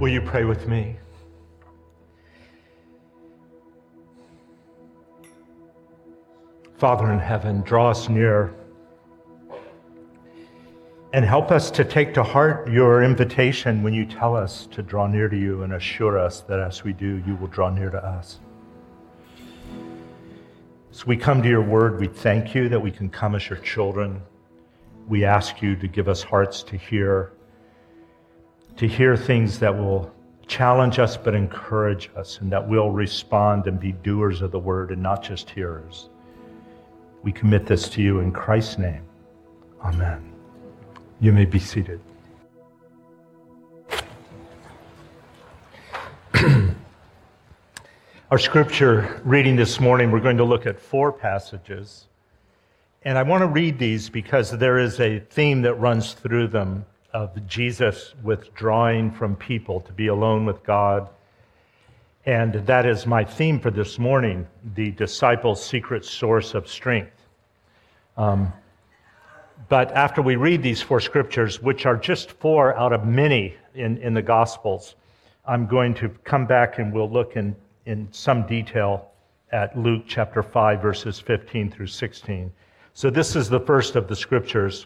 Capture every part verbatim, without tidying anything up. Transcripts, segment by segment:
Will you pray with me? Father in heaven, draw us near and help us to take to heart your invitation when you tell us to draw near to you and assure us that as we do, you will draw near to us. As we come to your word, we thank you that we can come as your children. We ask you to give us hearts to hear, to hear things that will challenge us but encourage us, and that we'll respond and be doers of the word and not just hearers. We commit this to you in Christ's name. Amen. You may be seated. Our scripture reading this morning, we're going to look at four passages. And I want to read these because there is a theme that runs through them of Jesus withdrawing from people to be alone with God. And that is my theme for this morning, the disciple's secret source of strength. Um, but after we read these four scriptures, which are just four out of many in, in the Gospels, I'm going to come back and we'll look in, in some detail at Luke chapter five, verses fifteen through sixteen. So this is the first of the scriptures.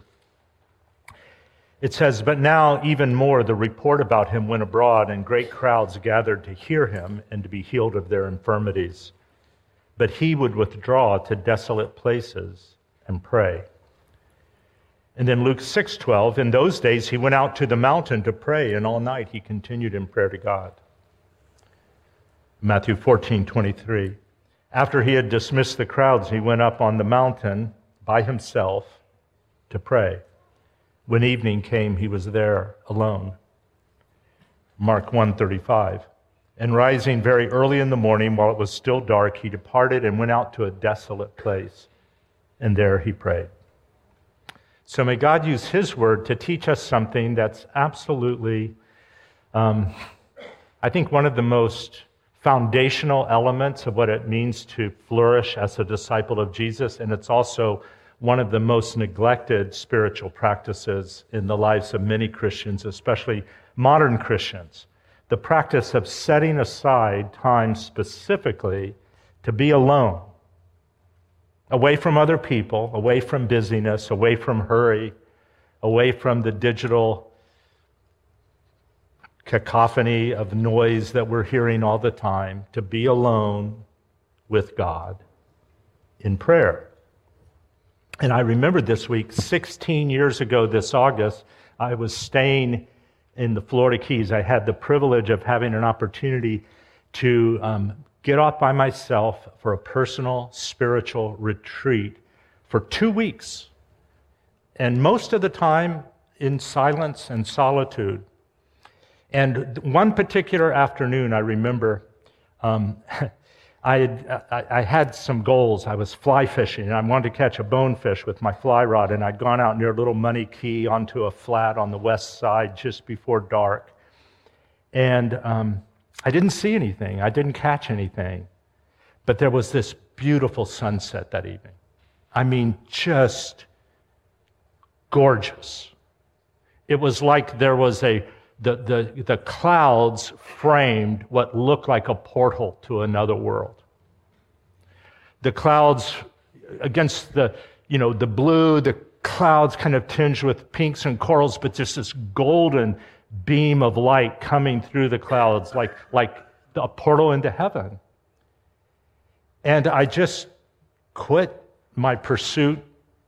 It says, "But now even more the report about him went abroad, and great crowds gathered to hear him and to be healed of their infirmities. But he would withdraw to desolate places and pray." And then Luke six twelve, "In those days he went out to the mountain to pray, and all night he continued in prayer to God." Matthew fourteen twenty-three, "After he had dismissed the crowds, he went up on the mountain by himself to pray. When evening came, he was there alone." Mark one thirty-five, "And rising very early in the morning, while it was still dark, he departed and went out to a desolate place, and there he prayed." So may God use his word to teach us something that's absolutely, um, I think, one of the most foundational elements of what it means to flourish as a disciple of Jesus, and it's also one of the most neglected spiritual practices in the lives of many Christians, especially modern Christians. The practice of setting aside time specifically to be alone, away from other people, away from busyness, away from hurry, away from the digital cacophony of noise that we're hearing all the time, to be alone with God in prayer. And I remember this week, sixteen years ago this August, I was staying in the Florida Keys. I had the privilege of having an opportunity to um, get off by myself for a personal spiritual retreat for two weeks. And most of the time in silence and solitude. And one particular afternoon, I remember, um, I, had, I, I had some goals. I was fly fishing, and I wanted to catch a bonefish with my fly rod, and I'd gone out near Little Money Key onto a flat on the west side just before dark. And um, I didn't see anything. I didn't catch anything. But there was this beautiful sunset that evening. I mean, just gorgeous. It was like there was a The, the, the clouds framed what looked like a portal to another world. The clouds against the, you know, the blue, the clouds kind of tinged with pinks and corals, but just this golden beam of light coming through the clouds like, like a portal into heaven. And I just quit my pursuit,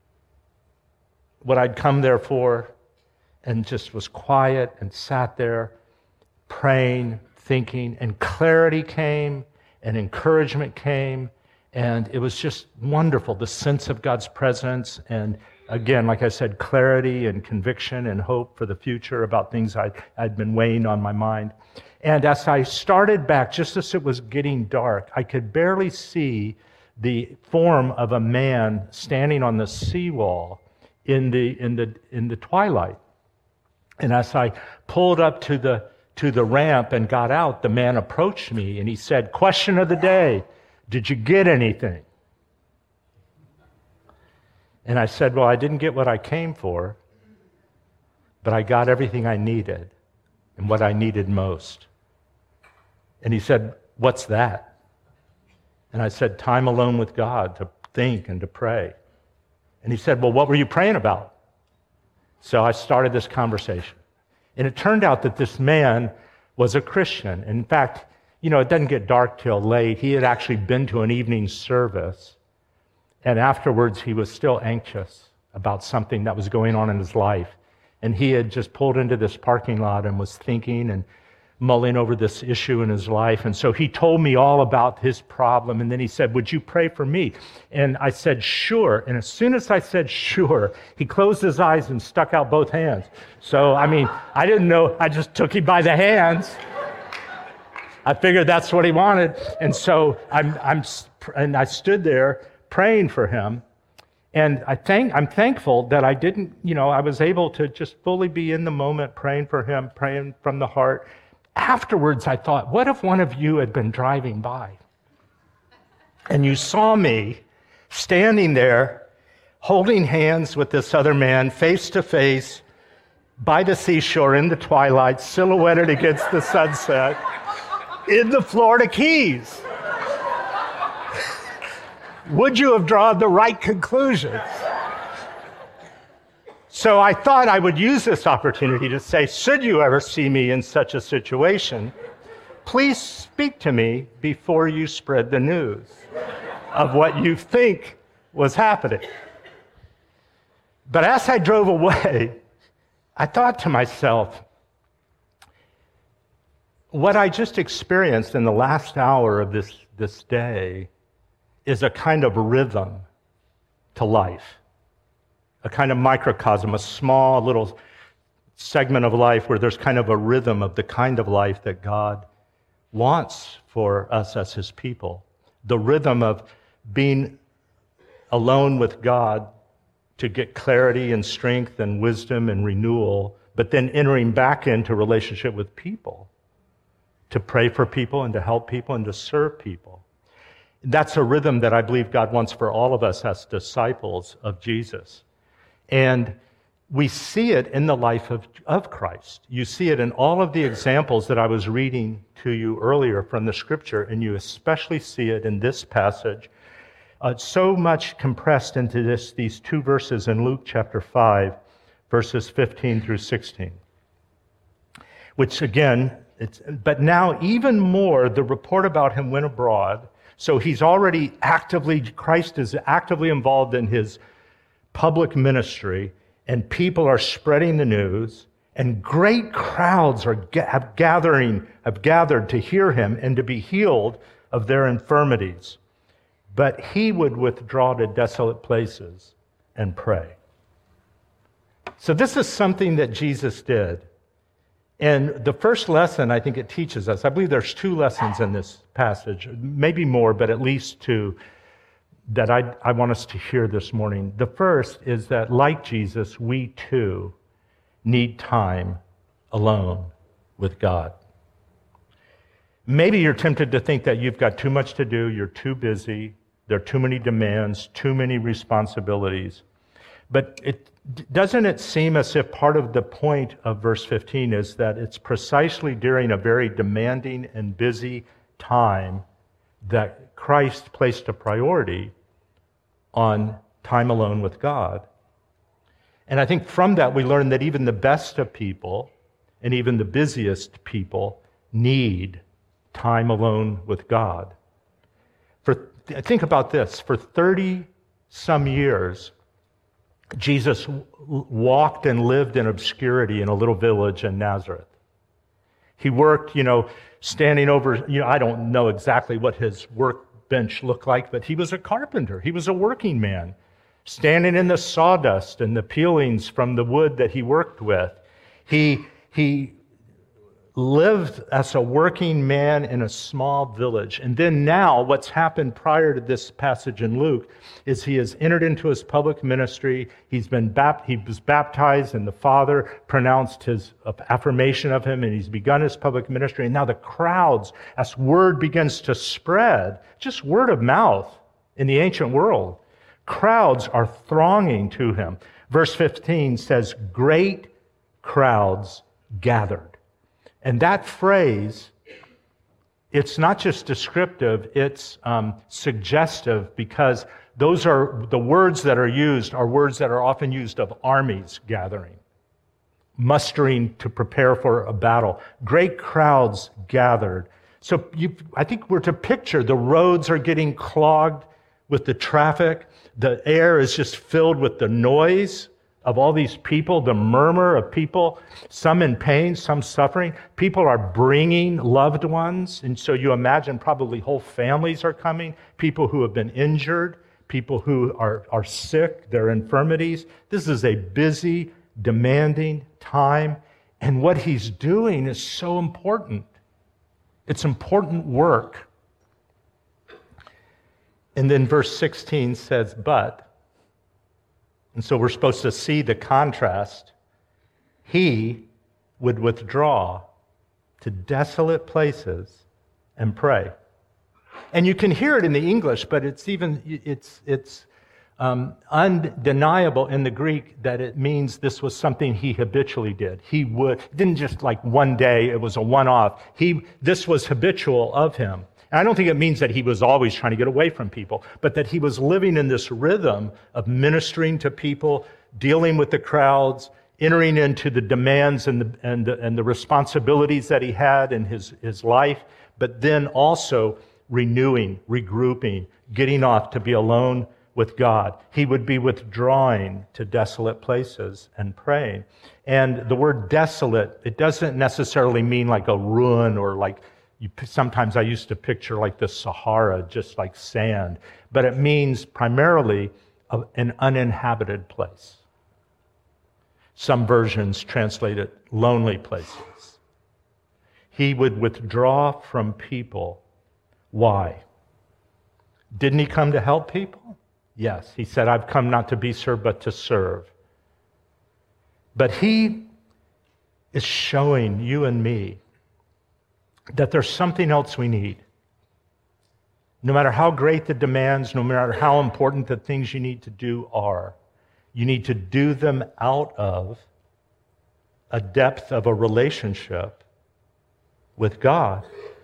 what I'd come there for, and just was quiet and sat there praying, thinking, and clarity came and encouragement came, and it was just wonderful, the sense of God's presence, and again, like I said, clarity and conviction and hope for the future about things I'd, I'd been weighing on my mind. And as I started back, just as it was getting dark, I could barely see the form of a man standing on the seawall in the in the in the twilight. And as I pulled up to the to the ramp and got out, the man approached me and he said, "Question of the day, did you get anything?" And I said, "Well, I didn't get what I came for, but I got everything I needed." and what I needed most. And he said, what's that? And I said, time alone with God to think and to pray. And he said, well, what were you praying about? So I started this conversation. And it turned out that this man was a Christian. In fact, you know, it doesn't get dark till late. He had actually been to an evening service. And afterwards, he was still anxious about something that was going on in his life. And he had just pulled into this parking lot and was thinking and mulling over this issue in his life. And so he told me all about his problem. And then he said, would you pray for me? And I said, sure. And as soon as I said, sure, he closed his eyes and stuck out both hands. So, I mean, I didn't know. I just took him by the hands. I figured that's what he wanted. And so I'm, I'm, and I stood there praying for him. And I thank, I'm thankful that I didn't, you know, I was able to just fully be in the moment praying for him, praying from the heart. Afterwards, I thought, what if one of you had been driving by and you saw me standing there holding hands with this other man face to face by the seashore in the twilight, silhouetted against the sunset in the Florida Keys? Would you have drawn the right conclusions? So I thought I would use this opportunity to say, should you ever see me in such a situation, please speak to me before you spread the news of what you think was happening. But as I drove away, I thought to myself, what I just experienced in the last hour of this, this day is a kind of rhythm to life. A kind of microcosm, a small little segment of life where there's kind of a rhythm of the kind of life that God wants for us as his people. The rhythm of being alone with God to get clarity and strength and wisdom and renewal, but then entering back into relationship with people, to pray for people and to help people and to serve people. That's a rhythm that I believe God wants for all of us as disciples of Jesus. And we see it in the life of, of Christ. You see it in all of the examples that I was reading to you earlier from the scripture, and you especially see it in this passage. Uh, so much compressed into this, these two verses in Luke chapter five, verses fifteen through sixteen. Which again, it's, but now even more, the report about him went abroad. So he's already actively, Christ is actively involved in his public ministry, and people are spreading the news, and great crowds are have gathering have gathered to hear him and to be healed of their infirmities. But he would withdraw to desolate places and pray. So this is something that Jesus did. And the first lesson I think it teaches us, I believe there's two lessons in this passage, maybe more, but at least two, that I, I want us to hear this morning. The first is that, like Jesus, we too need time alone with God. Maybe you're tempted to think that you've got too much to do, you're too busy, there are too many demands, too many responsibilities. But it, doesn't it seem as if part of the point of verse fifteen is that it's precisely during a very demanding and busy time that Christ placed a priority on time alone with God? And I think from that we learn that even the best of people and even the busiest people need time alone with God. For think about this, for thirty some years, Jesus walked and lived in obscurity in a little village in Nazareth. He worked, you know, standing over, you know, I don't know exactly what his workbench looked like, but he was a carpenter. He was a working man, standing in the sawdust and the peelings from the wood that he worked with. He, he lived as a working man in a small village. And then now, what's happened prior to this passage in Luke is he has entered into his public ministry. He's been bapt- he was baptized, and the Father pronounced his affirmation of him, and he's begun his public ministry. And now the crowds, as word begins to spread, just word of mouth in the ancient world, crowds are thronging to him. Verse fifteen says, great crowds gathered. And that phrase, it's not just descriptive, it's um, suggestive, because those are the words that are used are words that are often used of armies gathering, mustering to prepare for a battle. Great crowds gathered. So you, I think we're to picture the roads are getting clogged with the traffic. The air is just filled with the noise of all these people, the murmur of people, some in pain, some suffering. People are bringing loved ones. And so you imagine probably whole families are coming, people who have been injured, people who are, are sick, their infirmities. This is a busy, demanding time. And what he's doing is so important. It's important work. And then verse sixteen says, but, and so we're supposed to see the contrast. He would withdraw to desolate places and pray. And you can hear it in the English, but it's even, it's, it's um, undeniable in the Greek that it means this was something he habitually did. He would, didn't just like one day, it was a one-off. He, this was habitual of him. And I don't think it means that he was always trying to get away from people, but that he was living in this rhythm of ministering to people, dealing with the crowds, entering into the demands and the, and the, and the responsibilities that he had in his, his life, but then also renewing, regrouping, getting off to be alone with God. He would be withdrawing to desolate places and praying. And the word desolate, it doesn't necessarily mean like a ruin or like, you, sometimes I used to picture like the Sahara, just like sand, but it means primarily a, an uninhabited place. Some versions translate it lonely places. He would withdraw from people. Why? Didn't he come to help people? Yes. He said, I've come not to be served, but to serve. But he is showing you and me that there's something else we need. No matter how great the demands, no matter how important the things you need to do are, you need to do them out of a depth of a relationship with God.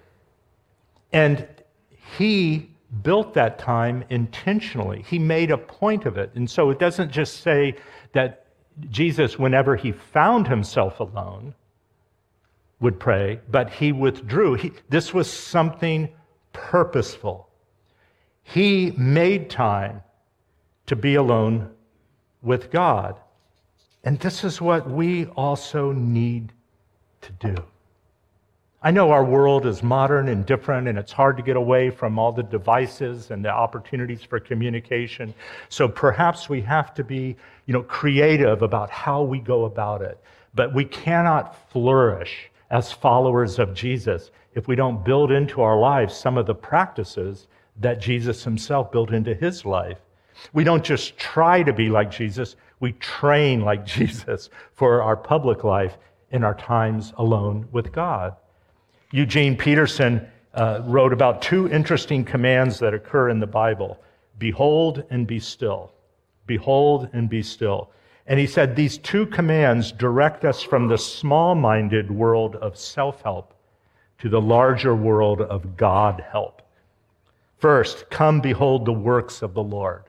And he built that time intentionally. He made a point of it. And so it doesn't just say that Jesus, whenever he found himself alone, would pray, but he withdrew. He, this was something purposeful. He made time to be alone with God. And this is what we also need to do. I know our world is modern and different, and it's hard to get away from all the devices and the opportunities for communication. So perhaps we have to be, you know, creative about how we go about it. But we cannot flourish as followers of Jesus if we don't build into our lives some of the practices that Jesus himself built into his life. We don't just try to be like Jesus, we train like Jesus for our public life in our times alone with God. Eugene Peterson uh, wrote about two interesting commands that occur in the Bible: behold and be still. Behold and be still. And he said these two commands direct us from the small-minded world of self-help to the larger world of God-help. First, come behold the works of the Lord.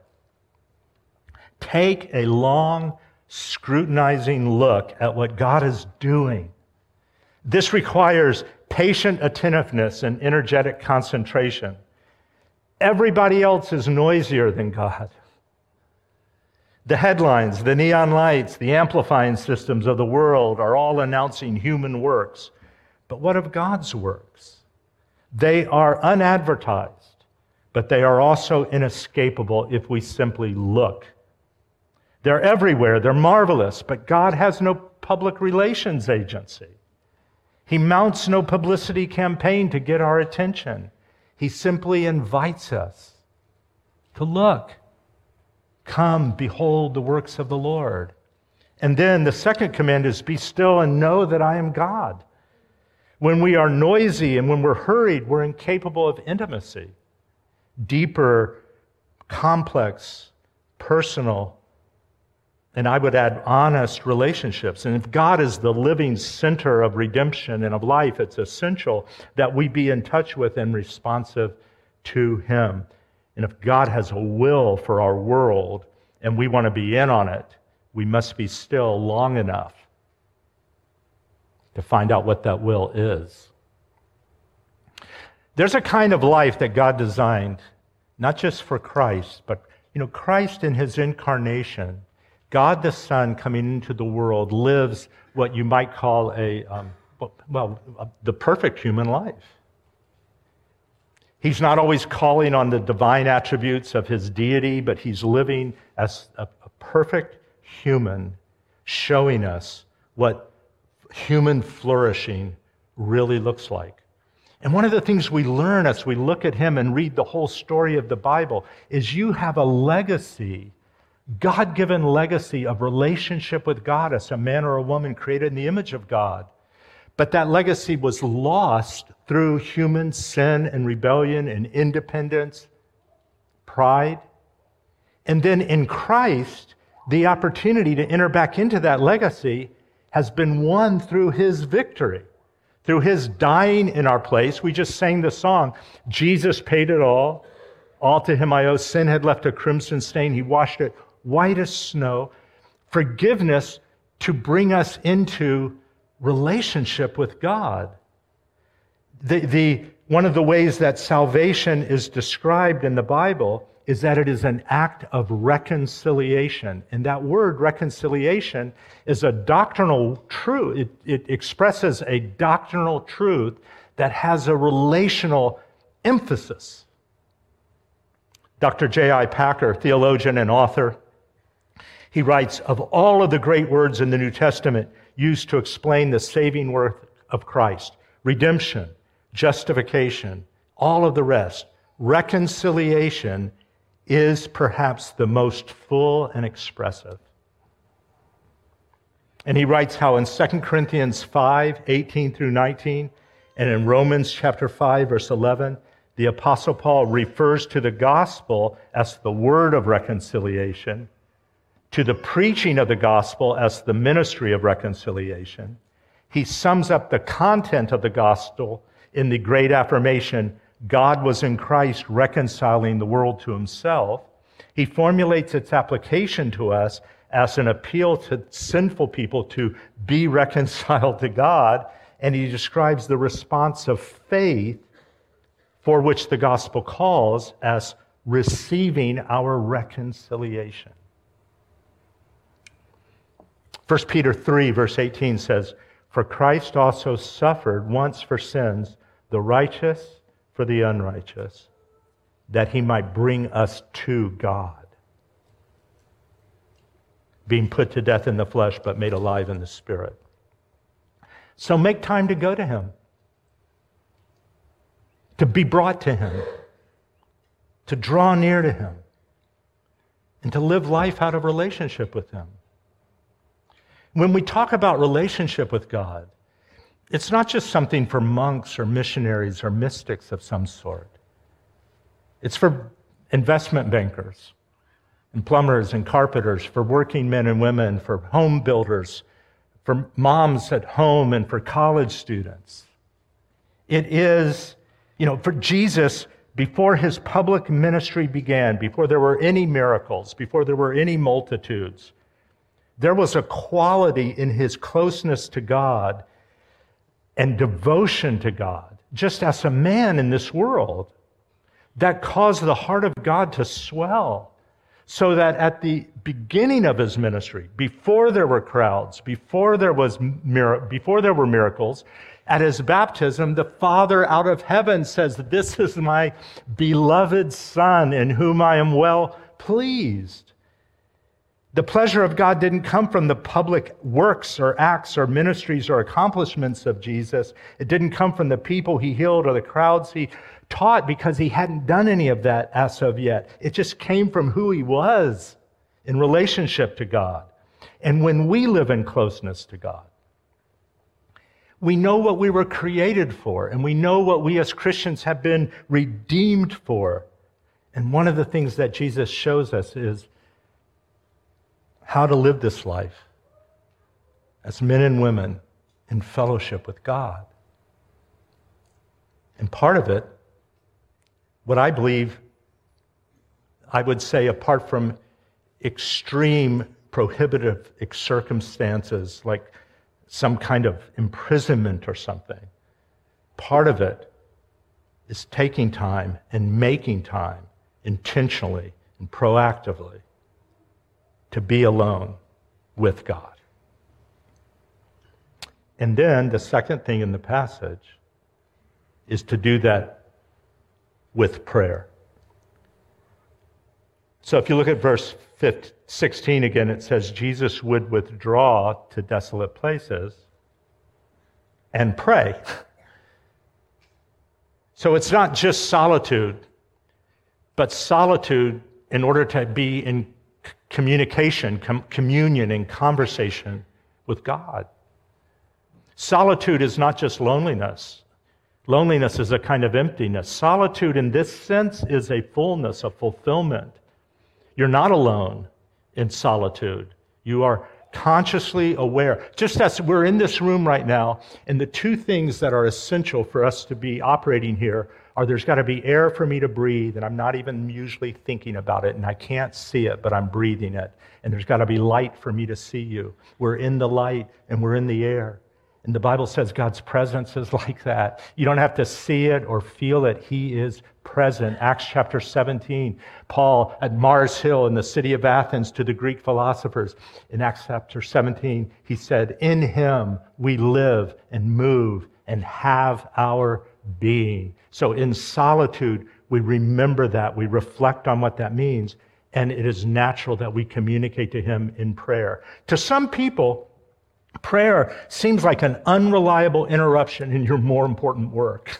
Take a long, scrutinizing look at what God is doing. This requires patient attentiveness and energetic concentration. Everybody else is noisier than God. The headlines, the neon lights, the amplifying systems of the world are all announcing human works. But what of God's works? They are unadvertised, but they are also inescapable if we simply look. They're everywhere, they're marvelous, but God has no public relations agency. He mounts no publicity campaign to get our attention. He simply invites us to look. Come, behold the works of the Lord. And then the second command is be still and know that I am God. When we are noisy and when we're hurried, we're incapable of intimacy. Deeper, complex, personal, and I would add honest relationships. And if God is the living center of redemption and of life, it's essential that we be in touch with and responsive to Him. And if God has a will for our world and we want to be in on it, we must be still long enough to find out what that will is. There's a kind of life that God designed, not just for Christ, but you know, Christ in His incarnation, God the Son coming into the world, lives what you might call a, um, well, the perfect human life. He's not always calling on the divine attributes of His deity, but He's living as a, a perfect human, showing us what human flourishing really looks like. And one of the things we learn as we look at Him and read the whole story of the Bible is you have a legacy, God-given legacy of relationship with God as a man or a woman created in the image of God. But that legacy was lost through human sin and rebellion and independence, pride. And then in Christ, the opportunity to enter back into that legacy has been won through His victory, through His dying in our place. We just sang the song, Jesus paid it all. All to Him I owe. Sin had left a crimson stain. He washed it white as snow. Forgiveness to bring us into relationship with God. The, the, one of the ways that salvation is described in the Bible is that it is an act of reconciliation. And that word reconciliation is a doctrinal truth. It, it expresses a doctrinal truth that has a relational emphasis. Doctor J I Packer, theologian and author, he writes, of all of the great words in the New Testament used to explain the saving work of Christ, redemption, justification, all of the rest, reconciliation is perhaps the most full and expressive. And he writes how in Second Corinthians five, eighteen through nineteen, and in Romans chapter five, verse eleven, the Apostle Paul refers to the gospel as the word of reconciliation, to the preaching of the gospel as the ministry of reconciliation. He sums up the content of the gospel in the great affirmation, God was in Christ reconciling the world to Himself. He formulates its application to us as an appeal to sinful people to be reconciled to God, and he describes the response of faith for which the gospel calls as receiving our reconciliation. First Peter three, verse eighteen says, for Christ also suffered once for sins, the righteous for the unrighteous, that He might bring us to God, being put to death in the flesh, but made alive in the Spirit. So make time to go to Him, to be brought to Him, to draw near to Him, and to live life out of relationship with Him. When we talk about relationship with God, it's not just something for monks or missionaries or mystics of some sort. It's for investment bankers and plumbers and carpenters, for working men and women, for home builders, for moms at home, and for college students. It is, you know, for Jesus, before His public ministry began, before there were any miracles, before there were any multitudes, there was a quality in His closeness to God and devotion to God, just as a man in this world, that caused the heart of God to swell, so that at the beginning of His ministry, before there were crowds, before there was mir- before there were miracles, at His baptism, the Father out of heaven says, "This is my beloved Son, in whom I am well pleased." The pleasure of God didn't come from the public works or acts or ministries or accomplishments of Jesus. It didn't come from the people He healed or the crowds He taught, because He hadn't done any of that as of yet. It just came from who He was in relationship to God. And when we live in closeness to God, we know what we were created for, and we know what we as Christians have been redeemed for. And one of the things that Jesus shows us is how to live this life as men and women in fellowship with God. And part of it, what I believe, I would say apart from extreme prohibitive circumstances like some kind of imprisonment or something, part of it is taking time and making time intentionally and proactively to be alone with God. And then the second thing in the passage is to do that with prayer. So if you look at verse sixteen again, it says, Jesus would withdraw to desolate places and pray. So it's not just solitude, but solitude in order to be in communication, com- communion, and conversation with God. Solitude is not just loneliness. Loneliness is a kind of emptiness. Solitude in this sense is a fullness, a fulfillment. You're not alone in solitude. You are consciously aware. Just as we're in this room right now, and the two things that are essential for us to be operating here are there's got to be air for me to breathe, and I'm not even usually thinking about it, and I can't see it, but I'm breathing it. And there's got to be light for me to see you. We're in the light, and we're in the air. And the Bible says God's presence is like that. You don't have to see it or feel it. He is present. Acts chapter seventeen, Paul at Mars Hill in the city of Athens to the Greek philosophers. In Acts chapter seventeen, he said, in him we live and move and have our being. So in solitude, we remember that. We reflect on what that means. And it is natural that we communicate to him in prayer. To some people, prayer seems like an unreliable interruption in your more important work.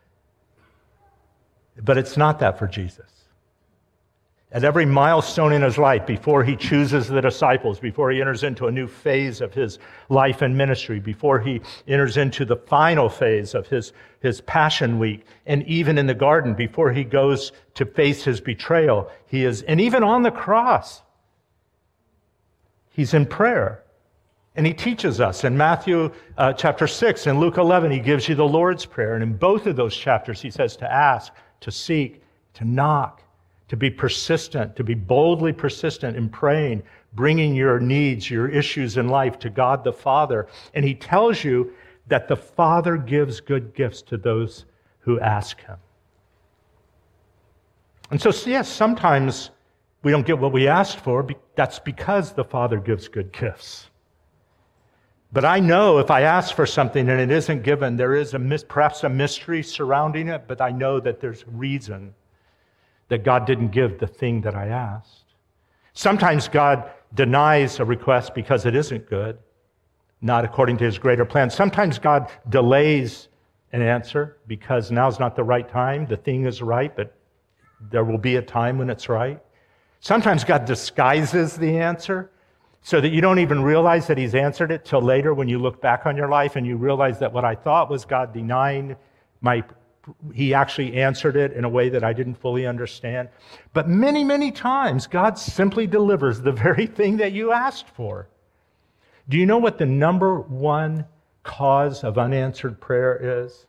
But it's not that for Jesus. At every milestone in his life, before he chooses the disciples, before he enters into a new phase of his life and ministry, before he enters into the final phase of his, his Passion Week, and even in the garden, before he goes to face his betrayal, he is, and even on the cross, he's in prayer. And he teaches us in Matthew uh, chapter six and Luke eleven, he gives you the Lord's Prayer. And in both of those chapters, he says to ask, to seek, to knock, to be persistent, to be boldly persistent in praying, bringing your needs, your issues in life to God the Father. And he tells you that the Father gives good gifts to those who ask him. And so, yes, sometimes we don't get what we asked for. That's because the Father gives good gifts. But I know if I ask for something and it isn't given, there is a perhaps a mystery surrounding it, but I know that there's a reason that God didn't give the thing that I asked. Sometimes God denies a request because it isn't good, not according to his greater plan. Sometimes God delays an answer because now's not the right time. The thing is right, but there will be a time when it's right. Sometimes God disguises the answer so that you don't even realize that he's answered it till later when you look back on your life and you realize that what I thought was God denying my, he actually answered it in a way that I didn't fully understand. But many, many times, God simply delivers the very thing that you asked for. Do you know what the number one cause of unanswered prayer is?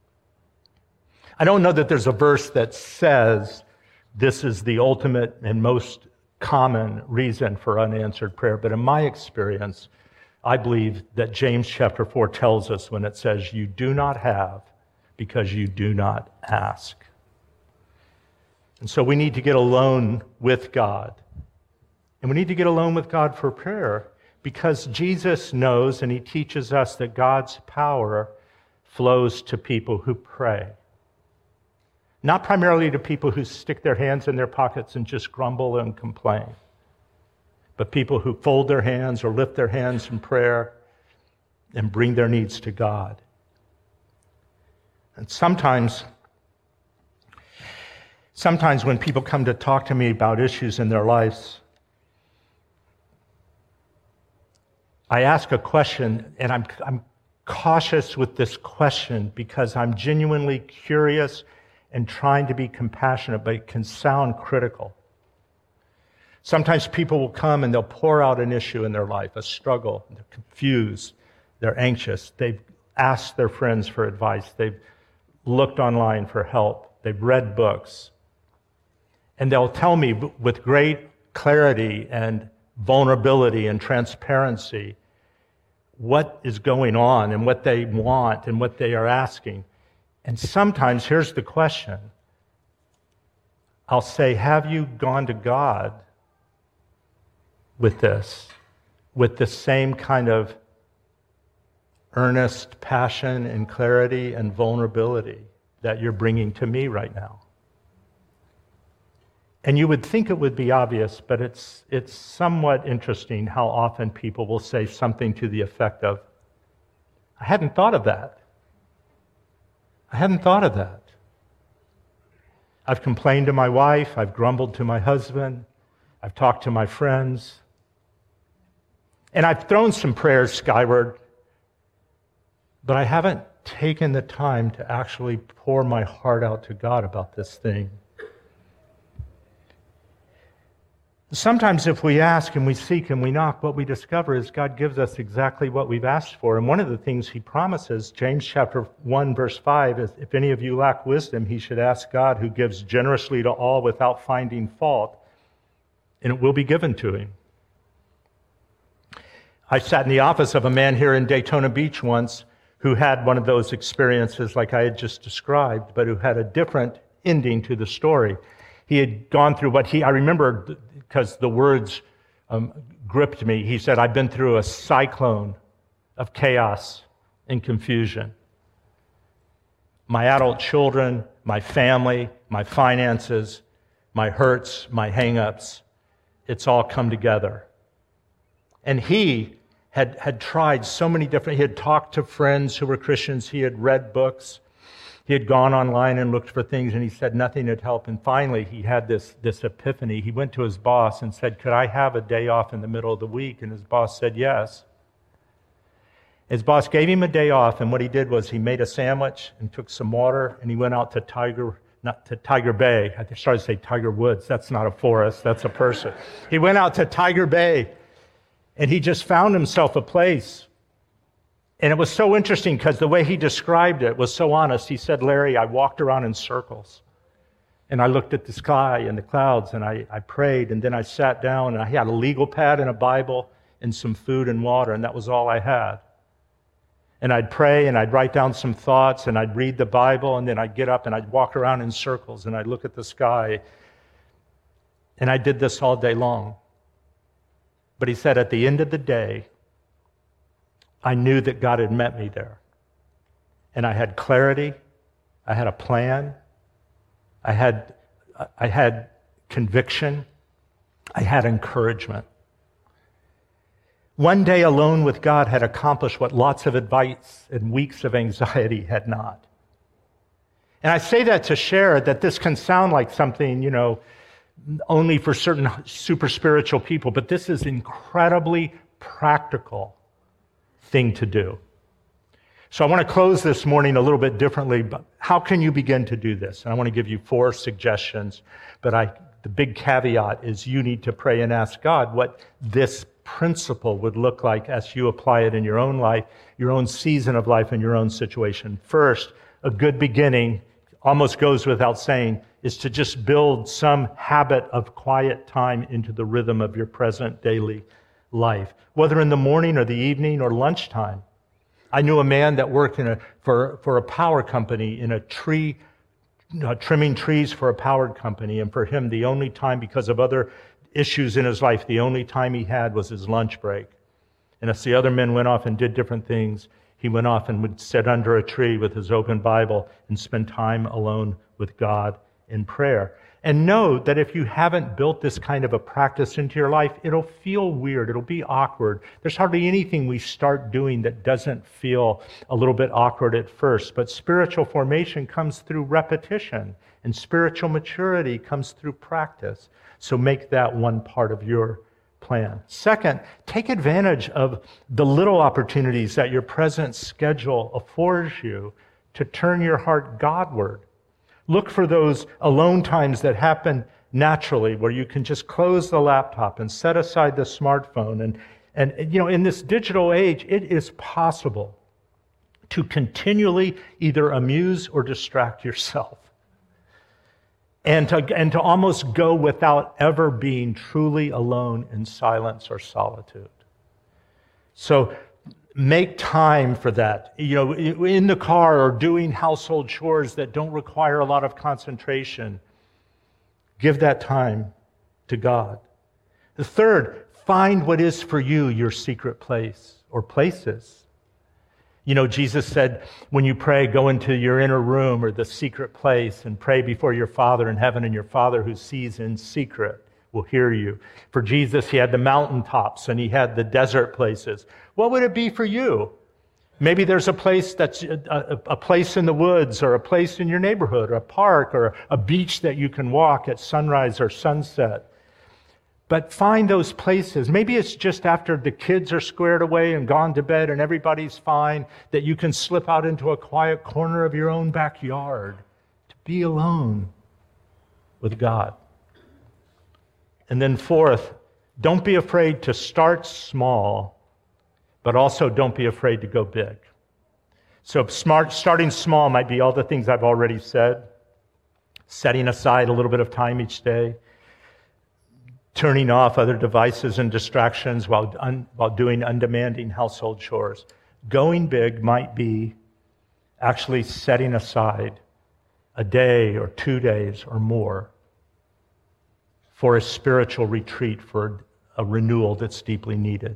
I don't know that there's a verse that says this is the ultimate and most common reason for unanswered prayer, but in my experience, I believe that James chapter four tells us when it says, you do not have because you do not ask. And so we need to get alone with God. And we need to get alone with God for prayer because Jesus knows and he teaches us that God's power flows to people who pray. Not primarily to people who stick their hands in their pockets and just grumble and complain, but people who fold their hands or lift their hands in prayer and bring their needs to God. And sometimes, sometimes when people come to talk to me about issues in their lives, I ask a question, and I'm, I'm cautious with this question because I'm genuinely curious and trying to be compassionate, but it can sound critical. Sometimes people will come and they'll pour out an issue in their life, a struggle. They're confused. They're anxious. They've asked their friends for advice. They've looked online for help. They've read books. And they'll tell me with great clarity and vulnerability and transparency what is going on and what they want and what they are asking. And sometimes, here's the question. I'll say, have you gone to God with this, with the same kind of earnest passion and clarity and vulnerability that you're bringing to me right now? And you would think it would be obvious, but it's, it's somewhat interesting how often people will say something to the effect of, I hadn't thought of that. I hadn't thought of that. I've complained to my wife, I've grumbled to my husband, I've talked to my friends, and I've thrown some prayers skyward, but I haven't taken the time to actually pour my heart out to God about this thing. Sometimes if we ask and we seek and we knock, what we discover is God gives us exactly what we've asked for. And one of the things he promises, James chapter one, verse five, is if any of you lack wisdom, he should ask God, who gives generously to all without finding fault, and it will be given to him. I sat in the office of a man here in Daytona Beach once who had one of those experiences like I had just described, but who had a different ending to the story. He had gone through what he, I remember because the words um, gripped me. He said, I've been through a cyclone of chaos and confusion. My adult children, my family, my finances, my hurts, my hang-ups, it's all come together. And he had, had tried so many different, he had talked to friends who were Christians, he had read books, he had gone online and looked for things, and he said nothing had helped. And finally, he had this, this epiphany. He went to his boss and said, could I have a day off in the middle of the week? And his boss said yes. His boss gave him a day off, and what he did was he made a sandwich and took some water, and he went out to Tiger, not to Tiger Bay. I started to say Tiger Woods. That's not a forest, that's a person. He went out to Tiger Bay, and he just found himself a place. And it was so interesting because the way he described it was so honest. He said, Larry, I walked around in circles. And I looked at the sky and the clouds, and I, I prayed, and then I sat down, and I had a legal pad and a Bible and some food and water, and that was all I had. And I'd pray, and I'd write down some thoughts, and I'd read the Bible, and then I'd get up, and I'd walk around in circles, and I'd look at the sky. And I did this all day long. But he said, at the end of the day, I knew that God had met me there. And I had clarity, I had a plan, I had, I had conviction, I had encouragement. One day alone with God had accomplished what lots of advice and weeks of anxiety had not. And I say that to share that this can sound like something, you know, only for certain super spiritual people, but this is incredibly practical thing to do. So I want to close this morning a little bit differently, but how can you begin to do this? And I want to give you four suggestions, but I, the big caveat is you need to pray and ask God what this principle would look like as you apply it in your own life, your own season of life, and your own situation. First, a good beginning, almost goes without saying, is to just build some habit of quiet time into the rhythm of your present daily life, whether in the morning or the evening or lunchtime. I knew a man that worked in a, for, for a power company in a tree, uh, trimming trees for a power company, and for him, the only time, because of other issues in his life, the only time he had was his lunch break. And as the other men went off and did different things, he went off and would sit under a tree with his open Bible and spend time alone with God in prayer. And know that if you haven't built this kind of a practice into your life, it'll feel weird. It'll be awkward. There's hardly anything we start doing that doesn't feel a little bit awkward at first. But spiritual formation comes through repetition, and spiritual maturity comes through practice. So make that one part of your plan. Second, take advantage of the little opportunities that your present schedule affords you to turn your heart Godward. Look for those alone times that happen naturally, where you can just close the laptop and set aside the smartphone. And, and you know, in this digital age, it is possible to continually either amuse or distract yourself. And to, and to almost go without ever being truly alone in silence or solitude. So make time for that. You know, in the car or doing household chores that don't require a lot of concentration, give that time to God. The third, find what is for you your secret place or places. You know, Jesus said, when you pray, go into your inner room or the secret place and pray before your Father in heaven, and your Father who sees in secret will hear you. For Jesus, he had the mountaintops and he had the desert places. What would it be for you? Maybe there's a place that's a, a, a place in the woods, or a place in your neighborhood, or a park, or a beach that you can walk at sunrise or sunset. But find those places. Maybe it's just after the kids are squared away and gone to bed and everybody's fine, that you can slip out into a quiet corner of your own backyard to be alone with God. And then fourth, don't be afraid to start small, but also don't be afraid to go big. So smart, starting small might be all the things I've already said. Setting aside a little bit of time each day. Turning off other devices and distractions while, un, while doing undemanding household chores. Going big might be actually setting aside a day or two days or more for a spiritual retreat, for a renewal that's deeply needed.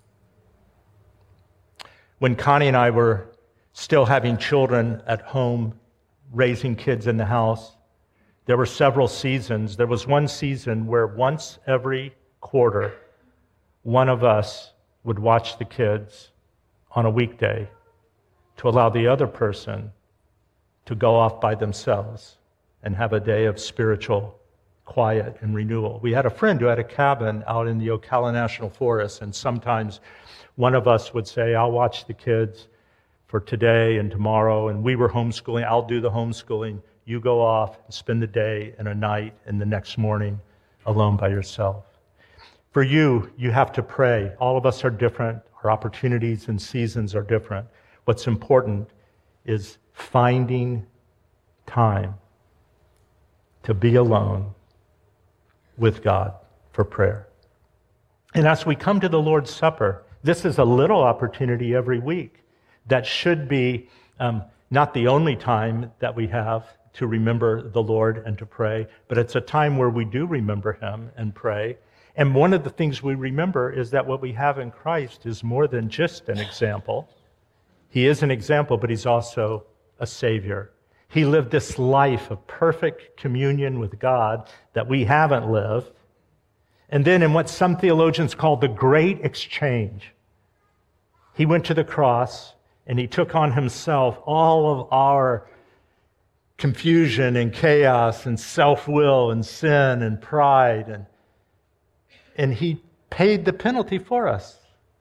When Connie and I were still having children at home, raising kids in the house, there were several seasons. There was one season where once every quarter, one of us would watch the kids on a weekday to allow the other person to go off by themselves and have a day of spiritual quiet and renewal. We had a friend who had a cabin out in the Ocala National Forest, and sometimes one of us would say, I'll watch the kids for today and tomorrow, and we were homeschooling. I'll do the homeschooling. You go off and spend the day and a night and the next morning alone by yourself. For you, you have to pray. All of us are different. Our opportunities and seasons are different. What's important is finding time to be alone with God for prayer. And as we come to the Lord's Supper, this is a little opportunity every week that should be um, not the only time that we have to remember the Lord and to pray, but it's a time where we do remember him and pray. And one of the things we remember is that what we have in Christ is more than just an example. He is an example, but he's also a Savior. He lived this life of perfect communion with God that we haven't lived. And then in what some theologians call the great exchange, he went to the cross and he took on himself all of our confusion and chaos and self-will and sin and pride, and and he paid the penalty for us.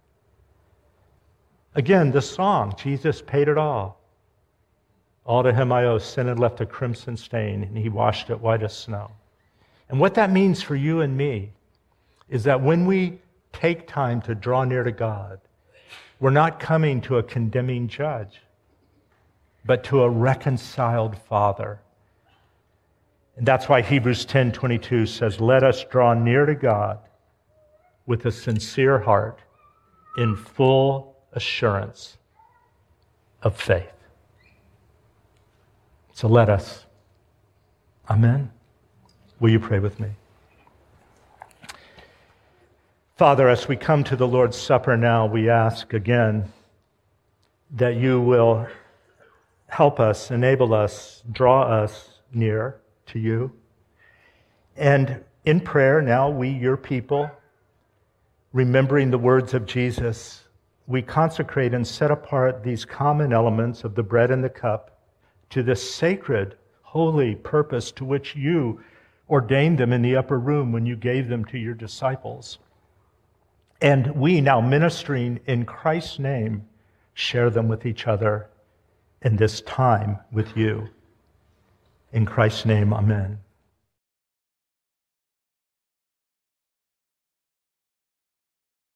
Again, the song, Jesus paid it all. All to him I owe, sin had left a crimson stain, and he washed it white as snow. And what that means for you and me is that when we take time to draw near to God, we're not coming to a condemning judge, but to a reconciled Father. And that's why Hebrews ten twenty-two says, let us draw near to God with a sincere heart in full assurance of faith. So let us. Amen. Will you pray with me? Father, as we come to the Lord's Supper now, we ask again that you will help us, enable us, draw us near to you. And in prayer now, we, your people, remembering the words of Jesus, we consecrate and set apart these common elements of the bread and the cup to the sacred, holy purpose to which you ordained them in the upper room when you gave them to your disciples. And we now, ministering in Christ's name, share them with each other in this time with you. In Christ's name, amen.